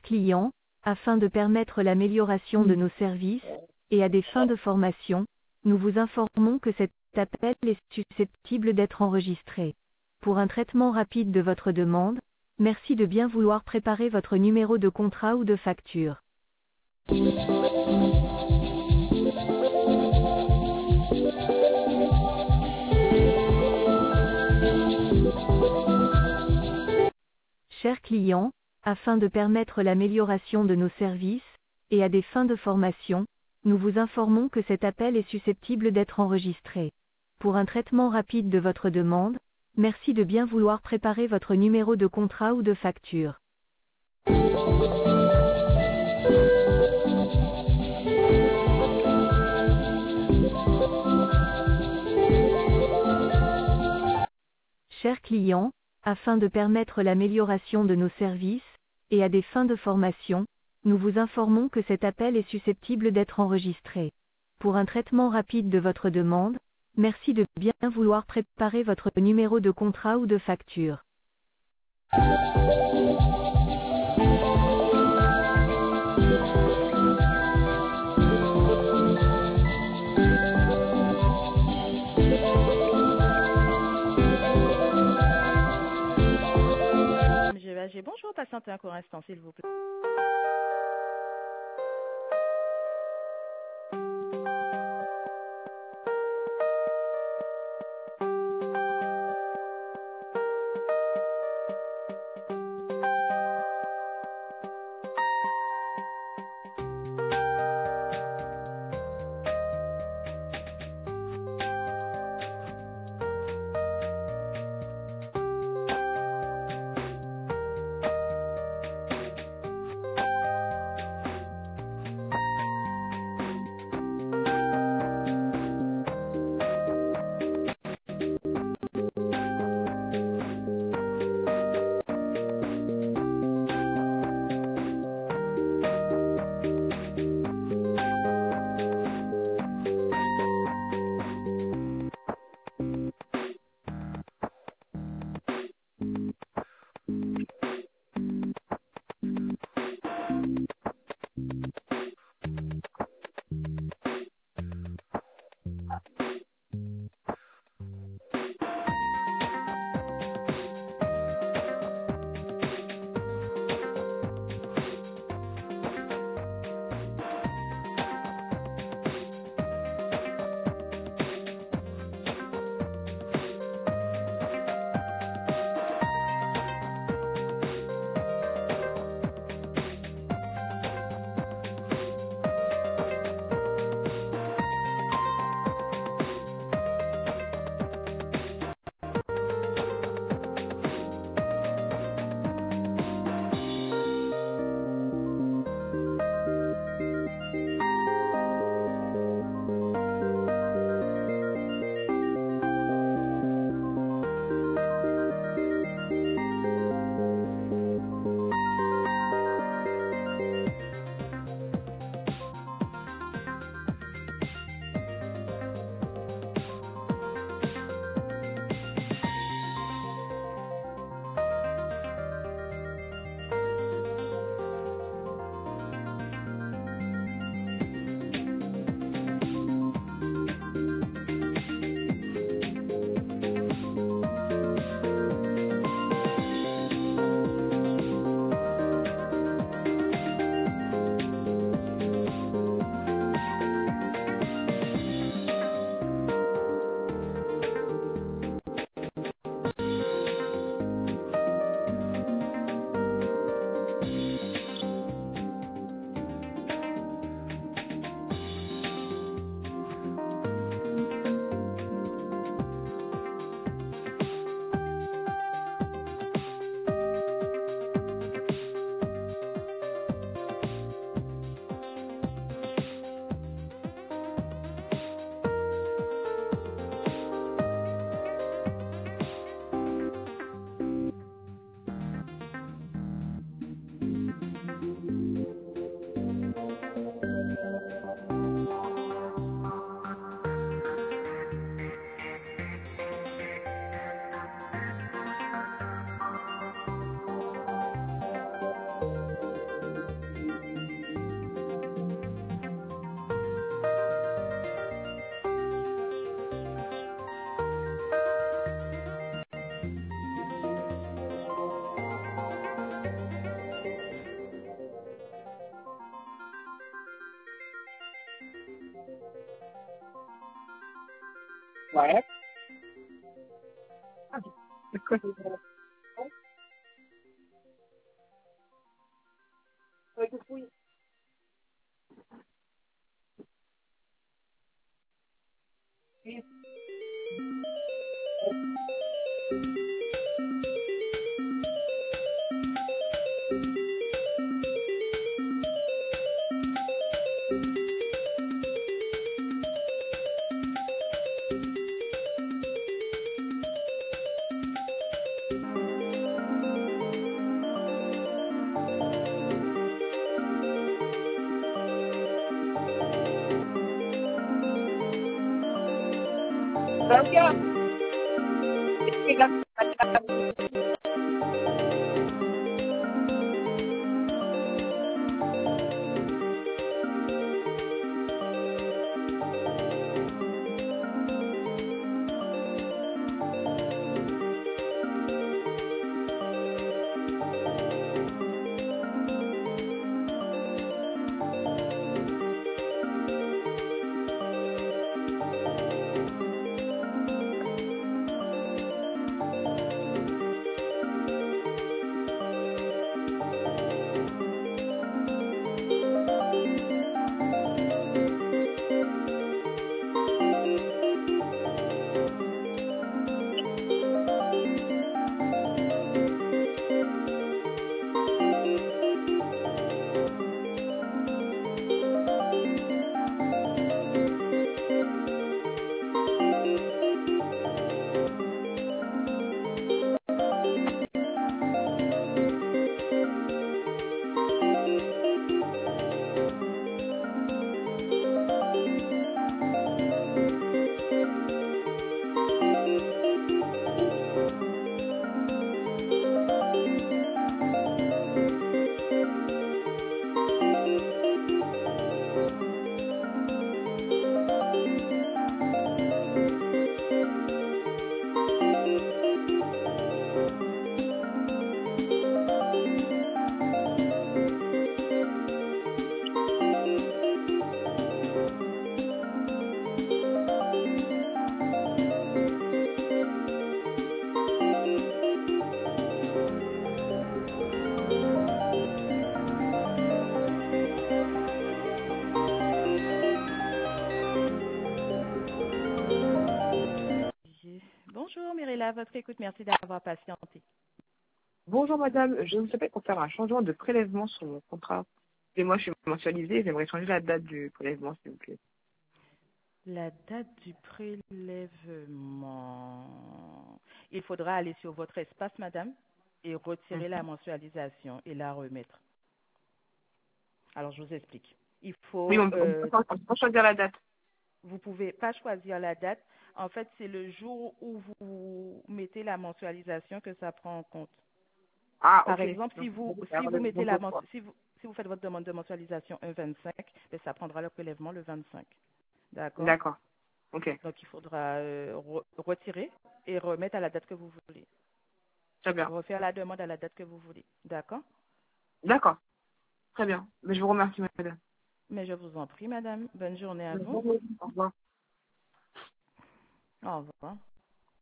clients, afin de permettre l'amélioration de nos services, et à des fins de formation, nous vous informons que cet appel est susceptible d'être enregistré. Pour un traitement rapide de votre demande, merci de bien vouloir préparer votre numéro de contrat ou de facture. Chers clients, afin de permettre l'amélioration de nos services, et à des fins de formation, nous vous informons que cet appel est susceptible d'être enregistré. Pour un traitement rapide de votre demande, merci de bien vouloir préparer votre numéro de contrat ou de facture. Chers clients, afin de permettre l'amélioration de nos services, et à des fins de formation, nous vous informons que cet appel est susceptible d'être enregistré. Pour un traitement rapide de votre demande, merci de bien vouloir préparer votre numéro de contrat ou de facture. Bonjour, patientez un court instant, s'il vous plaît. Ouais. C'est quoi, oui. Bonjour Mirella, à votre écoute, merci d'avoir patienté. Bonjour madame, je vous appelle pour faire un changement de prélèvement sur mon contrat. Et moi je suis mensualisée, j'aimerais changer la date du prélèvement s'il vous plaît. La date du prélèvement. Il faudra aller sur votre espace, madame, et retirer la Mhm. mensualisation et la remettre. Alors, je vous explique. Il Oui, faut, on peut pas choisir la date. vous pouvez pas choisir la date. En fait, c'est le jour où vous mettez la mensualisation que ça prend en compte. Ah Par ok. exemple, Donc, si vous mettez quoi. si vous faites votre demande de mensualisation un 25, ben, ça prendra le prélèvement le 25. D'accord? D'accord. Ok. Donc, il faudra retirer et remettre à la date que vous voulez. Très bien. Refaire la demande à la date que vous voulez. D'accord? D'accord. Très bien. Mais je vous remercie madame. Mais je vous en prie, madame. Bonne journée à vous. Au revoir. Au revoir.